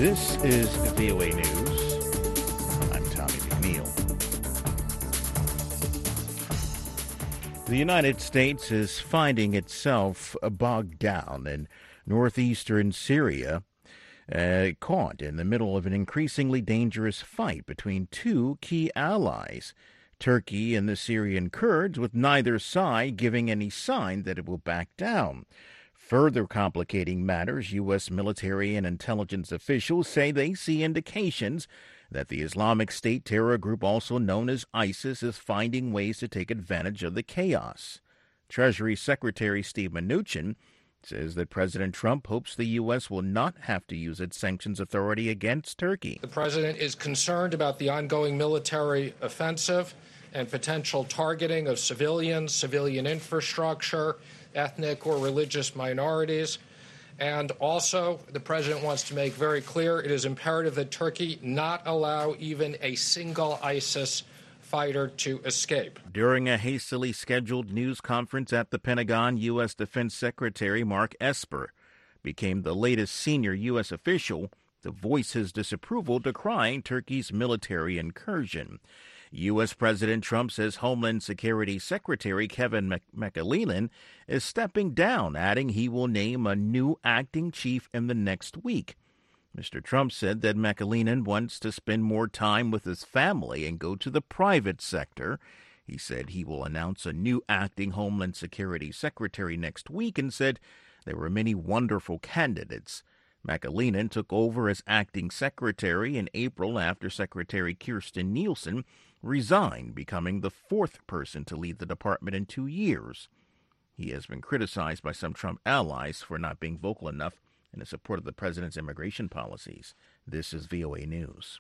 This is VOA News. I'm Tommy McNeil. The United States is finding itself bogged down in northeastern Syria, caught in the middle of an increasingly dangerous fight between two key allies, Turkey and the Syrian Kurds, with neither side giving any sign that it will back down. Further complicating matters, U.S. military and intelligence officials say they see indications that the Islamic State terror group, also known as ISIS, is finding ways to take advantage of the chaos. Treasury Secretary Steve Mnuchin says that President Trump hopes the U.S. will not have to use its sanctions authority against Turkey. The president is concerned about the ongoing military offensive and potential targeting of civilians, civilian infrastructure, ethnic or religious minorities. And also, the president wants to make very clear it is imperative that Turkey not allow even a single ISIS fighter to escape. During a hastily scheduled news conference at the Pentagon, U.S. Defense Secretary Mark Esper became the latest senior U.S. official to voice his disapproval decrying Turkey's military incursion. U.S. President Trump says Homeland Security Secretary Kevin McAleenan is stepping down, adding he will name a new acting chief in the next week. Mr. Trump said that McAleenan wants to spend more time with his family and go to the private sector. He said he will announce a new acting Homeland Security Secretary next week and said there were many wonderful candidates. McAleenan took over as acting secretary in April after Secretary Kirstjen Nielsen resigned, becoming the fourth person to lead the department in 2 years. He has been criticized by some Trump allies for not being vocal enough in his support of the president's immigration policies. This is VOA News.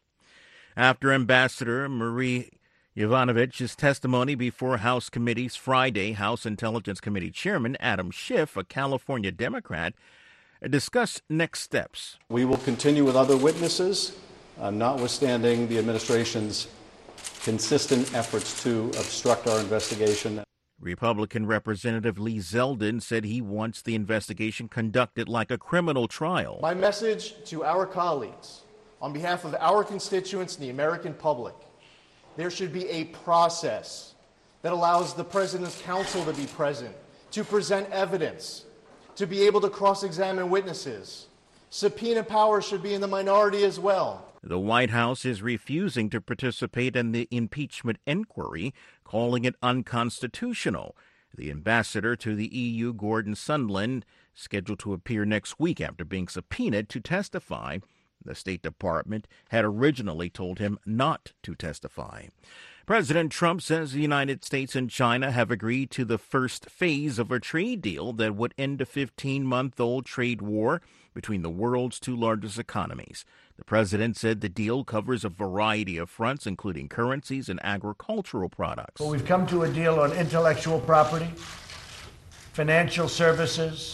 After Ambassador Marie Yovanovitch's testimony before House committees Friday, House Intelligence Committee Chairman Adam Schiff, a California Democrat, discussed next steps. We will continue with other witnesses, notwithstanding the administration's consistent efforts to obstruct our investigation. Republican Representative Lee Zeldin said he wants the investigation conducted like a criminal trial. My message to our colleagues, on behalf of our constituents and the American public, there should be a process that allows the President's counsel to be present, to present evidence, to be able to cross-examine witnesses. Subpoena power should be in the minority as well. The White House is refusing to participate in the impeachment inquiry, calling it unconstitutional. The ambassador to the EU, Gordon Sondland, scheduled to appear next week after being subpoenaed to testify. The State Department had originally told him not to testify. President Trump says the United States and China have agreed to the first phase of a trade deal that would end a 15-month-old trade war between the world's two largest economies. The president said the deal covers a variety of fronts, including currencies and agricultural products. Well, we've come to a deal on intellectual property, financial services,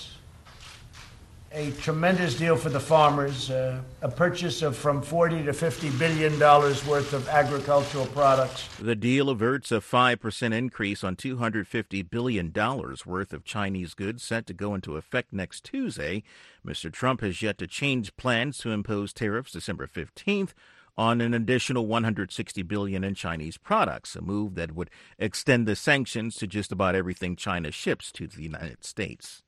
a tremendous deal for the farmers, a purchase of from $40 to $50 billion worth of agricultural products. The deal averts a 5% increase on $250 billion worth of Chinese goods set to go into effect next Tuesday. Mr. Trump has yet to change plans to impose tariffs December 15th on an additional $160 billion in Chinese products, a move that would extend the sanctions to just about everything China ships to the United States.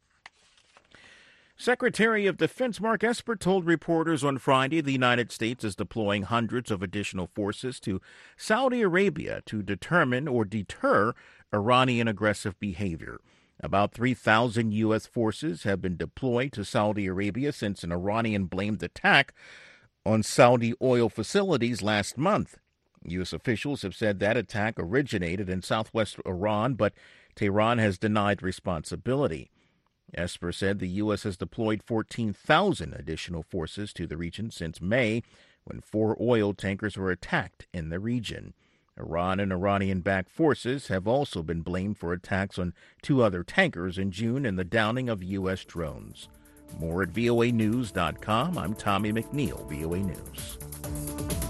Secretary of Defense Mark Esper told reporters on Friday the United States is deploying hundreds of additional forces to Saudi Arabia to deter Iranian aggressive behavior. About 3,000 U.S. forces have been deployed to Saudi Arabia since an Iranian-blamed attack on Saudi oil facilities last month. U.S. officials have said that attack originated in southwest Iran, but Tehran has denied responsibility. Esper said the U.S. has deployed 14,000 additional forces to the region since May, when 4 oil tankers were attacked in the region. Iran and Iranian-backed forces have also been blamed for attacks on 2 other tankers in June and the downing of U.S. drones. More at voanews.com. I'm Tommy McNeil, VOA News.